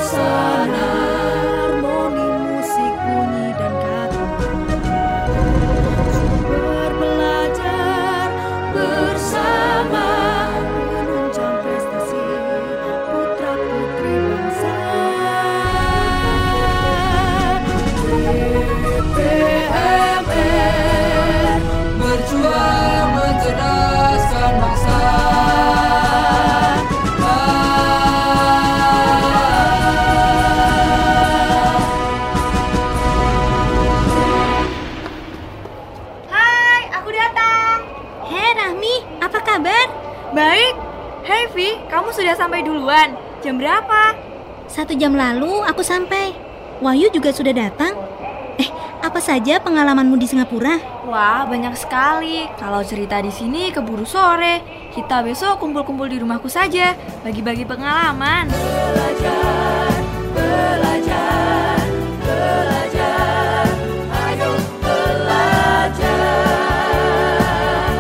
suasana, harmoni musik bunyi dan kata. Sumber belajar bersama, menunjang prestasi putra putri bangsa. DPMR berjuang mencerdaskan bangsa. Hai, aku datang. Hei Rahmi, apa kabar? Baik. Hei Vi, kamu sudah sampai duluan. Jam berapa? 1 jam lalu aku sampai. Wahyu juga sudah datang. Apa saja pengalamanmu di Singapura? Wah, banyak sekali. Kalau cerita di sini keburu sore. Kita besok kumpul-kumpul di rumahku saja, bagi-bagi pengalaman. Belajar, belajar, belajar. Ayo belajar.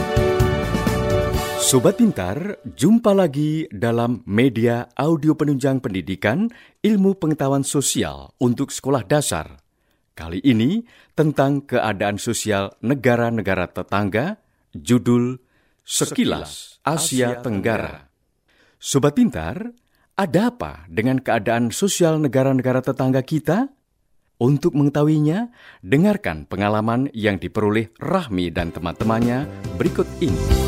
Sobat Pintar, jumpa lagi dalam media audio penunjang pendidikan ilmu pengetahuan sosial untuk sekolah dasar. Kali ini tentang keadaan sosial negara-negara tetangga, judul Sekilas Asia Tenggara. Sobat Pintar, ada apa dengan keadaan sosial negara-negara tetangga kita? Untuk mengetahuinya, dengarkan pengalaman yang diperoleh Rahmi dan teman-temannya berikut ini.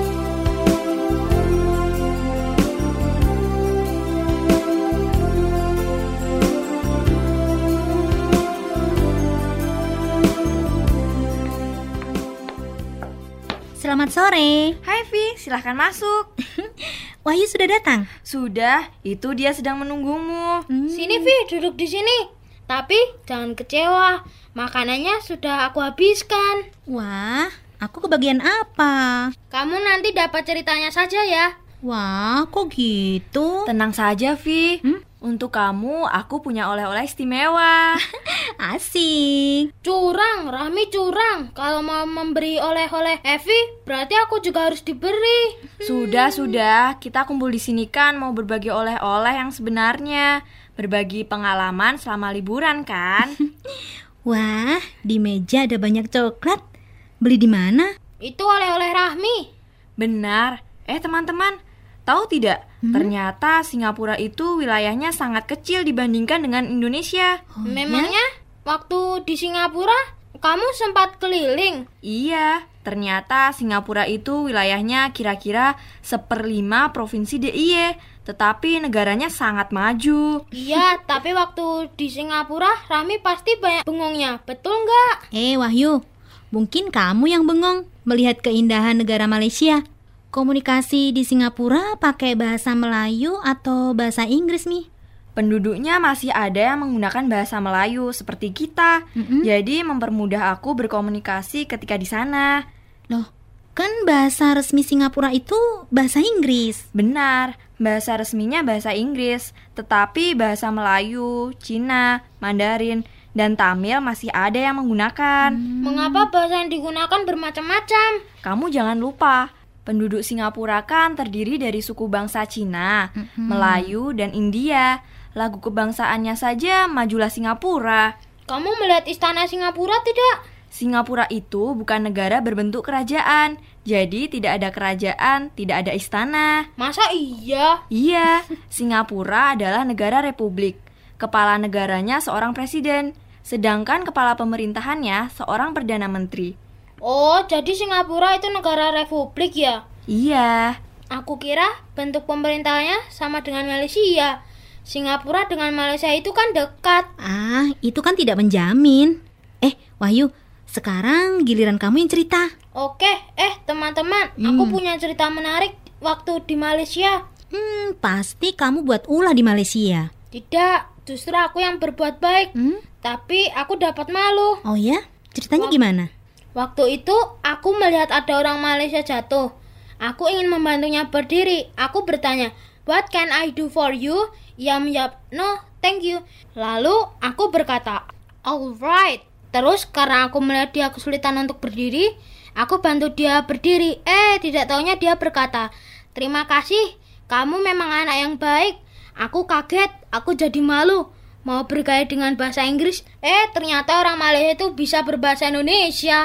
Selamat sore. Hai Vi, silahkan masuk. Wahyu sudah datang? Sudah, itu dia sedang menunggumu. Sini Vi, duduk di sini. Tapi jangan kecewa, makanannya sudah aku habiskan. Wah, aku kebagian apa? Kamu nanti dapat ceritanya saja ya. Wah, kok gitu? Tenang saja Vi. Untuk kamu, aku punya oleh-oleh istimewa. Asik. Curang, Rahmi curang. Kalau mau memberi oleh-oleh Evi, berarti aku juga harus diberi. Sudah. Kita kumpul di sini kan mau berbagi oleh-oleh yang sebenarnya. Berbagi pengalaman selama liburan kan? Wah, di meja ada banyak coklat. Beli di mana? Itu oleh-oleh Rahmi. Benar. Teman-teman, tahu tidak? Ternyata Singapura itu wilayahnya sangat kecil dibandingkan dengan Indonesia. Memangnya waktu di Singapura kamu sempat keliling? Iya, ternyata Singapura itu wilayahnya kira-kira 1/5 provinsi DIY, tetapi negaranya sangat maju. Iya, tapi waktu di Singapura Rahmi pasti banyak bengongnya, betul nggak? Wahyu, mungkin kamu yang bengong melihat keindahan negara Malaysia. Komunikasi di Singapura pakai bahasa Melayu atau bahasa Inggris, Mi? Penduduknya masih ada yang menggunakan bahasa Melayu seperti kita. Jadi mempermudah aku berkomunikasi ketika di sana. Loh, kan bahasa resmi Singapura itu bahasa Inggris. Benar, bahasa resminya bahasa Inggris. Tetapi bahasa Melayu, Cina, Mandarin, dan Tamil masih ada yang menggunakan. Mengapa bahasa yang digunakan bermacam-macam? Kamu jangan lupa, penduduk Singapura kan terdiri dari suku bangsa Cina, Melayu, dan India. Lagu kebangsaannya saja Majulah Singapura. Kamu melihat istana Singapura tidak? Singapura itu bukan negara berbentuk kerajaan. Jadi tidak ada kerajaan, tidak ada istana. Masa iya? Iya, Singapura adalah negara republik. Kepala negaranya seorang presiden, sedangkan kepala pemerintahannya seorang perdana menteri. Oh, jadi Singapura itu negara republik ya? Iya. Aku kira bentuk pemerintahannya sama dengan Malaysia. Singapura dengan Malaysia itu kan dekat. Itu kan tidak menjamin. Wahyu, sekarang giliran kamu yang cerita. Oke, teman-teman, aku punya cerita menarik waktu di Malaysia. Pasti kamu buat ulah di Malaysia. Tidak, justru aku yang berbuat baik. Tapi aku dapat malu. Oh ya? Ceritanya gimana? Waktu itu aku melihat ada orang Malaysia jatuh. Aku ingin membantunya berdiri. Aku bertanya, "What can I do for you?" Ia menjawab, "No, thank you." Lalu aku berkata, "Alright." Terus karena aku melihat dia kesulitan untuk berdiri, aku bantu dia berdiri. Tidak taunya dia berkata, "Terima kasih, kamu memang anak yang baik. Aku kaget, aku jadi malu. Mau bergaya dengan bahasa Inggris, ternyata orang Malaysia itu bisa berbahasa Indonesia.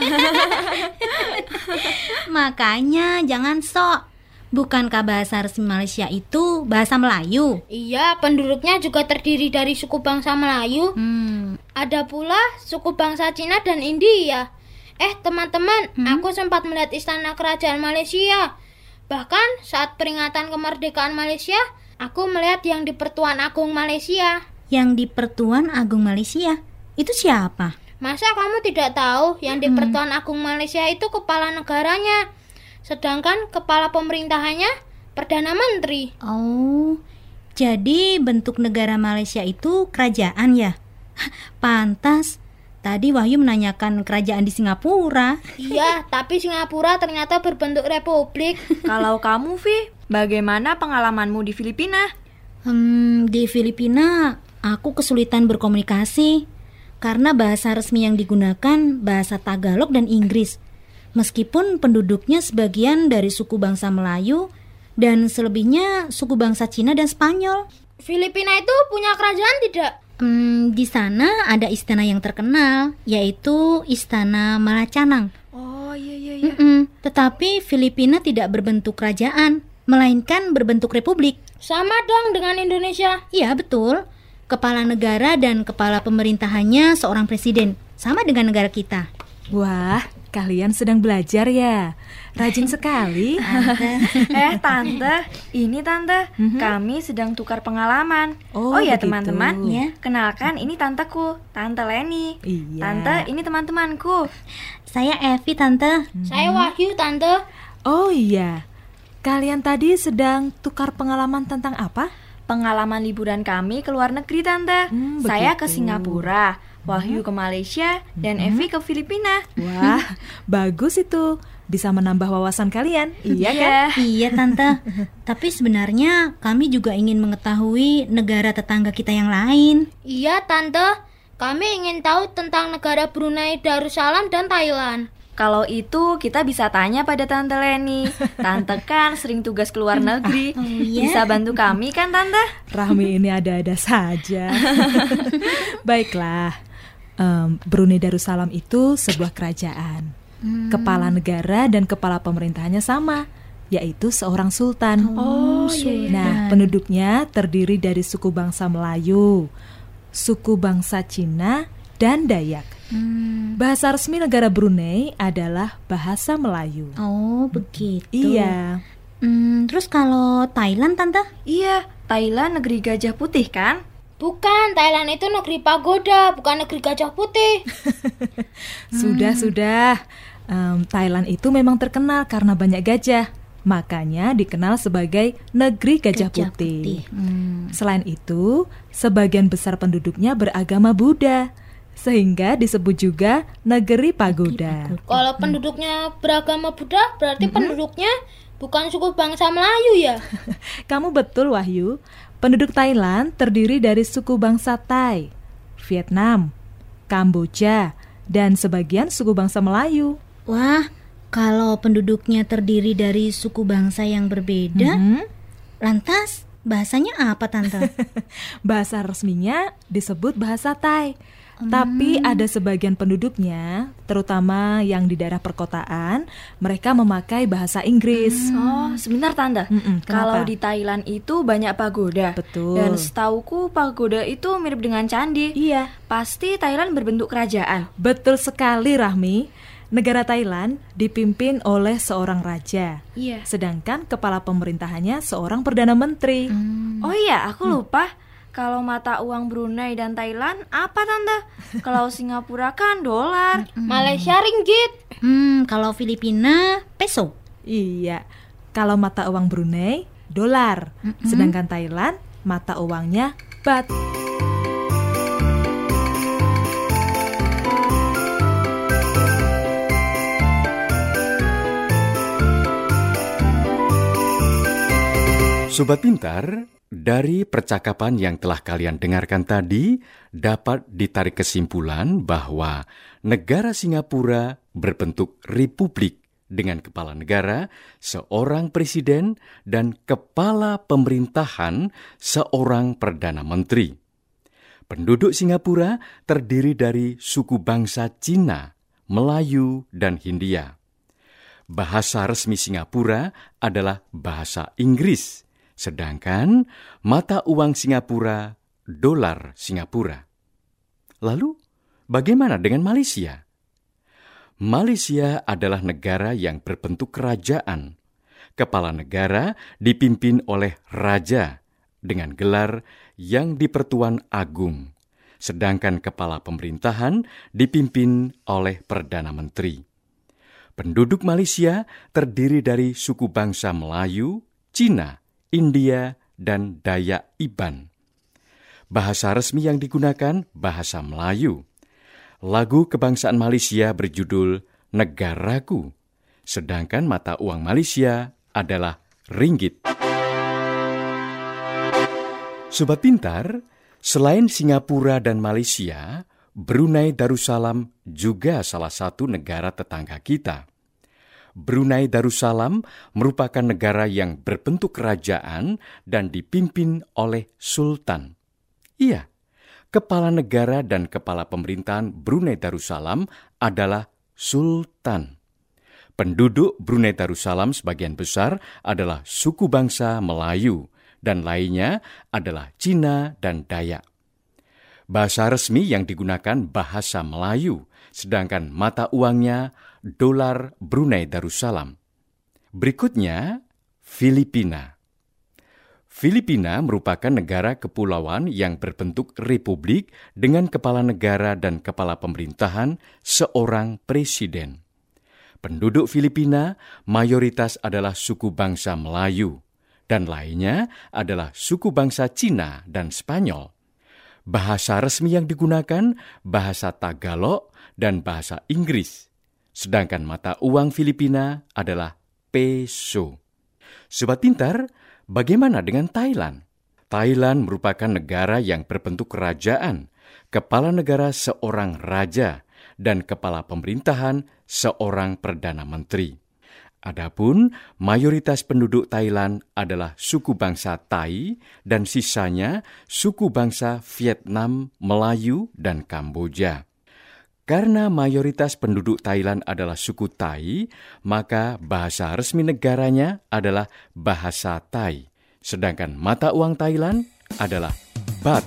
Makanya jangan sok. Bukankah bahasa resmi Malaysia itu bahasa Melayu? Iya, penduduknya juga terdiri dari suku bangsa Melayu. Ada pula suku bangsa Cina dan India. Teman-teman, aku sempat melihat istana kerajaan Malaysia. Bahkan saat peringatan kemerdekaan Malaysia, aku melihat yang di Pertuan Agung Malaysia. Yang di Pertuan Agung Malaysia? Itu siapa? Masa kamu tidak tahu yang di Pertuan Agung Malaysia itu kepala negaranya? Sedangkan kepala pemerintahannya Perdana Menteri. Oh, jadi bentuk negara Malaysia itu kerajaan ya? Pantas. Tadi Wahyu menanyakan kerajaan di Singapura. Iya, tapi Singapura ternyata berbentuk republik. Kalau kamu, Vi, bagaimana pengalamanmu di Filipina? Di Filipina aku kesulitan berkomunikasi karena bahasa resmi yang digunakan bahasa Tagalog dan Inggris. Meskipun penduduknya sebagian dari suku bangsa Melayu dan selebihnya suku bangsa Cina dan Spanyol. Filipina itu punya kerajaan tidak? Di sana ada istana yang terkenal, yaitu Istana Malacanang. Oh, iya. Tetapi Filipina tidak berbentuk kerajaan, melainkan berbentuk republik. Sama dong dengan Indonesia. Iya, betul. Kepala negara dan kepala pemerintahannya seorang presiden, sama dengan negara kita. Wah, kalian sedang belajar ya? Rajin sekali. Tante, ini Tante, kami sedang tukar pengalaman. Oh, ya begitu. teman-teman, Ya. kenalkan ini tanteku, Tante Leni. Iya. Tante, ini teman-temanku. Saya Evi, Tante. Saya Wahyu, Tante. Oh iya, kalian tadi sedang tukar pengalaman tentang apa? Pengalaman liburan kami ke luar negeri, Tante. Saya ke begitu. Singapura, Wahyu ke Malaysia, dan Evi ke Filipina. Wah, bagus itu. Bisa menambah wawasan kalian, iya kan? Iya, Tante. Tapi sebenarnya kami juga ingin mengetahui negara tetangga kita yang lain. Iya, Tante. Kami ingin tahu tentang negara Brunei Darussalam dan Thailand. Kalau itu kita bisa tanya pada Tante Leni. Tante kan sering tugas ke luar negeri. iya? Bisa bantu kami kan, Tante? Rahmi ini ada-ada saja. Baiklah, Brunei Darussalam itu sebuah kerajaan. Kepala negara dan kepala pemerintahannya sama, yaitu seorang sultan. Nah, penduduknya terdiri dari suku bangsa Melayu, suku bangsa Cina, dan Dayak. Bahasa resmi negara Brunei adalah bahasa Melayu. Oh, begitu. Iya. Terus kalau Thailand, Tante? Iya, Thailand negeri gajah putih kan? Bukan, Thailand itu negeri pagoda, bukan negeri gajah putih. Sudah. Thailand itu memang terkenal karena banyak gajah. Makanya dikenal sebagai negeri gajah putih. Selain itu, sebagian besar penduduknya beragama Buddha, sehingga disebut juga negeri pagoda. Kalau penduduknya beragama Buddha, berarti penduduknya bukan suku bangsa Melayu ya? Kamu betul, Wahyu. Penduduk Thailand terdiri dari suku bangsa Thai, Vietnam, Kamboja, dan sebagian suku bangsa Melayu. Wah, kalau penduduknya terdiri dari suku bangsa yang berbeda, lantas bahasanya apa, Tante? Bahasa resminya disebut bahasa Thai. Tapi ada sebagian penduduknya, terutama yang di daerah perkotaan, mereka memakai bahasa Inggris. Oh, sebentar Tante. Kalau kenapa? di Thailand itu banyak pagoda. Betul. Dan setauku pagoda itu mirip dengan candi. Iya, Pasti Thailand berbentuk kerajaan. betul sekali, Rahmi. Negara Thailand dipimpin oleh seorang raja. Iya. Sedangkan kepala pemerintahannya seorang perdana menteri. Oh iya, aku lupa. Kalau mata uang Brunei dan Thailand apa Tante? Kalau Singapura kan dolar. Malaysia ringgit. Kalau Filipina, peso. Iya, kalau mata uang Brunei, dolar. Sedangkan Thailand, mata uangnya baht. Sobat Pintar, dari percakapan yang telah kalian dengarkan tadi, dapat ditarik kesimpulan bahwa negara Singapura berbentuk republik dengan kepala negara, seorang presiden, dan kepala pemerintahan, seorang perdana menteri. Penduduk Singapura terdiri dari suku bangsa Cina, Melayu, dan Hindia. Bahasa resmi Singapura adalah bahasa Inggris, sedangkan mata uang Singapura dolar Singapura. Lalu, bagaimana dengan Malaysia? Malaysia adalah negara yang berbentuk kerajaan. Kepala negara dipimpin oleh raja dengan gelar yang di-Pertuan Agung, sedangkan kepala pemerintahan dipimpin oleh Perdana Menteri. Penduduk Malaysia terdiri dari suku bangsa Melayu, Cina, India, dan Dayak Iban. Bahasa resmi yang digunakan bahasa Melayu. Lagu kebangsaan Malaysia berjudul Negaraku, sedangkan mata uang Malaysia adalah ringgit. Sobat Pintar, selain Singapura dan Malaysia, Brunei Darussalam juga salah satu negara tetangga kita. Brunei Darussalam merupakan negara yang berbentuk kerajaan dan dipimpin oleh sultan. Iya, kepala negara dan kepala pemerintahan Brunei Darussalam adalah sultan. Penduduk Brunei Darussalam sebagian besar adalah suku bangsa Melayu, dan lainnya adalah Cina dan Dayak. Bahasa resmi yang digunakan bahasa Melayu, sedangkan mata uangnya dolar Brunei Darussalam. Berikutnya, Filipina. Filipina merupakan negara kepulauan yang berbentuk republik dengan kepala negara dan kepala pemerintahan seorang presiden. Penduduk Filipina mayoritas adalah suku bangsa Melayu, dan lainnya adalah suku bangsa Cina dan Spanyol. Bahasa resmi yang digunakan bahasa Tagalog dan bahasa Inggris, sedangkan mata uang Filipina adalah peso. Sobat Pintar, bagaimana dengan Thailand? Thailand merupakan negara yang berbentuk kerajaan, kepala negara seorang raja, dan kepala pemerintahan seorang perdana menteri. Adapun mayoritas penduduk Thailand adalah suku bangsa Thai dan sisanya suku bangsa Vietnam, Melayu, dan Kamboja. Karena mayoritas penduduk Thailand adalah suku Thai, maka bahasa resmi negaranya adalah bahasa Thai, sedangkan mata uang Thailand adalah baht.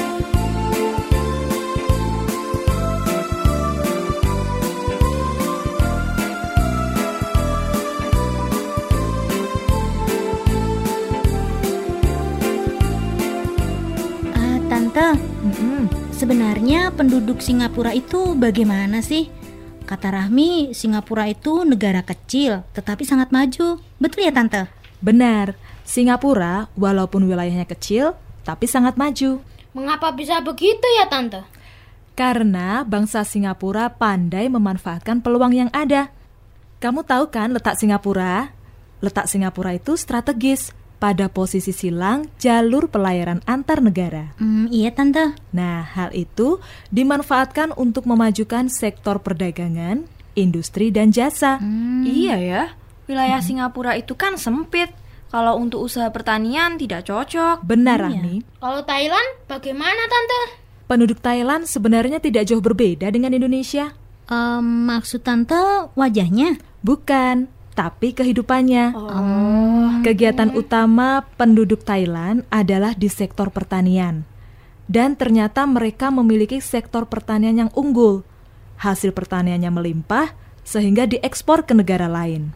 Sebenarnya penduduk Singapura itu bagaimana sih? Kata Rahmi, Singapura itu negara kecil tetapi sangat maju. Betul ya Tante? Benar, Singapura walaupun wilayahnya kecil tapi sangat maju. Mengapa bisa begitu ya Tante? Karena bangsa Singapura pandai memanfaatkan peluang yang ada. Kamu tahu kan letak Singapura? Letak Singapura itu strategis, pada posisi silang jalur pelayaran antar negara. Iya Tante. Nah, hal itu dimanfaatkan untuk memajukan sektor perdagangan, industri, dan jasa. Iya ya, wilayah Singapura itu kan sempit. Kalau untuk usaha pertanian tidak cocok. Benar, Rahmi. Kalau Thailand, bagaimana Tante? Penduduk Thailand sebenarnya tidak jauh berbeda dengan Indonesia. Maksud Tante wajahnya? Bukan, tapi kehidupannya. Kegiatan utama penduduk Thailand adalah di sektor pertanian. Dan ternyata mereka memiliki sektor pertanian yang unggul. Hasil pertaniannya melimpah sehingga diekspor ke negara lain.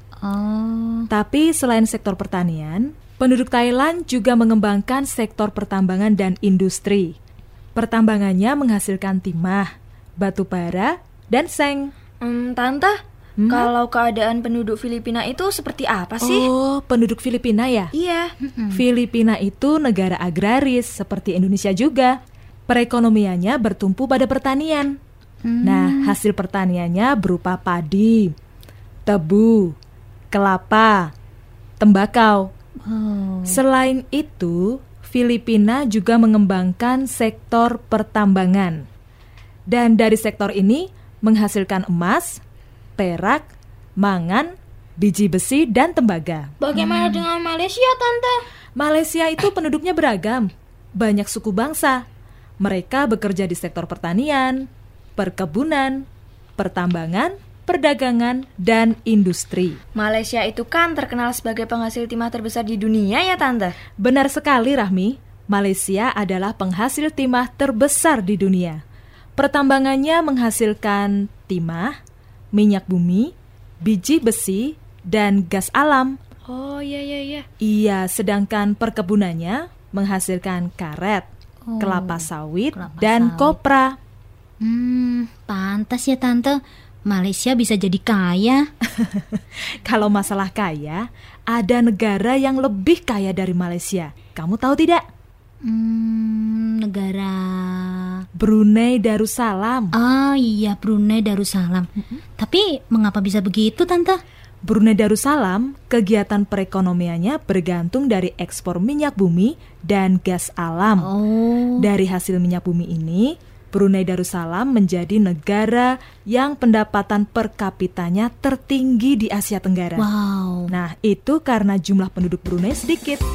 Tapi selain sektor pertanian, penduduk Thailand juga mengembangkan sektor pertambangan dan industri. Pertambangannya menghasilkan timah, batu bara, dan seng. Tante, kalau keadaan penduduk Filipina itu seperti apa sih? Oh, penduduk Filipina ya? Iya. Filipina itu negara agraris seperti Indonesia juga. Perekonomiannya bertumpu pada pertanian. Nah, hasil pertaniannya berupa padi, tebu, kelapa, tembakau. Selain itu, Filipina juga mengembangkan sektor pertambangan. Dan dari sektor ini menghasilkan emas, perak, mangan, biji besi, dan tembaga. Bagaimana dengan Malaysia, Tante? Malaysia itu penduduknya beragam, banyak suku bangsa. Mereka bekerja di sektor pertanian, perkebunan, pertambangan, perdagangan, dan industri. Malaysia itu kan terkenal sebagai penghasil timah terbesar di dunia ya, Tante? Benar sekali, Rahmi. Malaysia adalah penghasil timah terbesar di dunia. Pertambangannya menghasilkan timah, minyak bumi, biji besi, dan gas alam. Oh, iya. Iya, sedangkan perkebunannya menghasilkan karet, kelapa sawit, dan kopra. Pantas ya Tante, Malaysia bisa jadi kaya. Kalau masalah kaya, ada negara yang lebih kaya dari Malaysia. Kamu tahu tidak? Negara... Brunei Darussalam. Ah iya, Brunei Darussalam. Tapi mengapa bisa begitu Tante? Brunei Darussalam, kegiatan perekonomiannya bergantung dari ekspor minyak bumi dan gas alam. Dari hasil minyak bumi ini, Brunei Darussalam menjadi negara yang pendapatan per kapitanya tertinggi di Asia Tenggara. Wow. Nah, itu karena jumlah penduduk Brunei sedikit.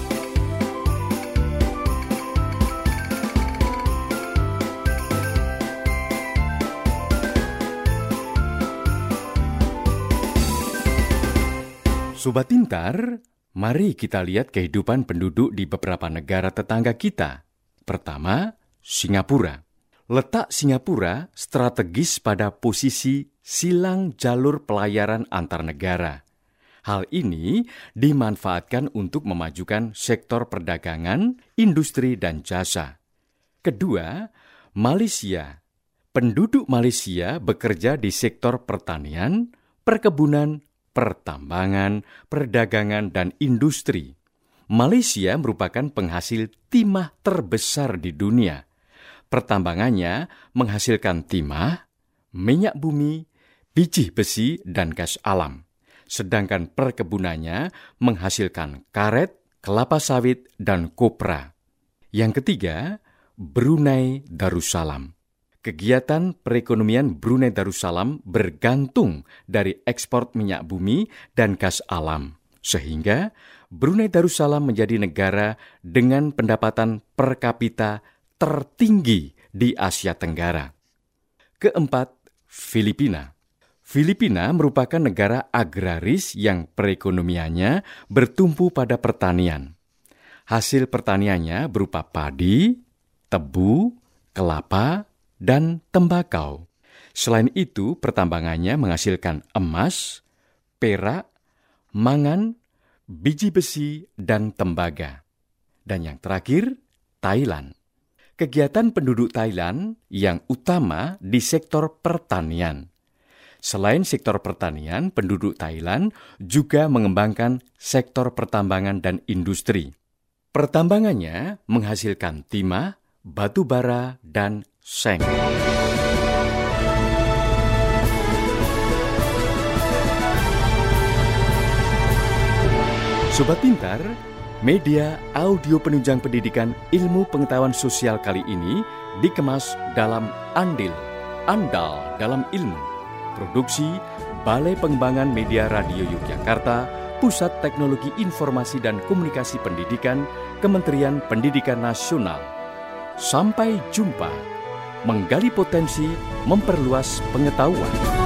Sobat Pintar, mari kita lihat kehidupan penduduk di beberapa negara tetangga kita. Pertama, Singapura. Letak Singapura strategis pada posisi silang jalur pelayaran antar negara. Hal ini dimanfaatkan untuk memajukan sektor perdagangan, industri, dan jasa. Kedua, Malaysia. Penduduk Malaysia bekerja di sektor pertanian, perkebunan, pertambangan, perdagangan, dan industri. Malaysia merupakan penghasil timah terbesar di dunia. Pertambangannya menghasilkan timah, minyak bumi, biji besi, dan gas alam. Sedangkan perkebunannya menghasilkan karet, kelapa sawit, dan kopra. Yang ketiga, Brunei Darussalam. Kegiatan perekonomian Brunei Darussalam bergantung dari ekspor minyak bumi dan gas alam, sehingga Brunei Darussalam menjadi negara dengan pendapatan per kapita tertinggi di Asia Tenggara. Keempat, Filipina. Filipina merupakan negara agraris yang perekonomiannya bertumpu pada pertanian. Hasil pertaniannya berupa padi, tebu, kelapa, dan tembakau. Selain itu, pertambangannya menghasilkan emas, perak, mangan, biji besi, dan tembaga. Dan yang terakhir, Thailand. Kegiatan penduduk Thailand yang utama di sektor pertanian. Selain sektor pertanian, penduduk Thailand juga mengembangkan sektor pertambangan dan industri. Pertambangannya menghasilkan timah, batu bara, dan seng. Sobat Pintar, media audio penunjang pendidikan ilmu pengetahuan sosial kali ini dikemas dalam Andil, Andal dalam Ilmu. Produksi Balai Pengembangan Media Radio Yogyakarta, Pusat Teknologi Informasi dan Komunikasi Pendidikan, Kementerian Pendidikan Nasional. Sampai jumpa. Menggali potensi, memperluas pengetahuan.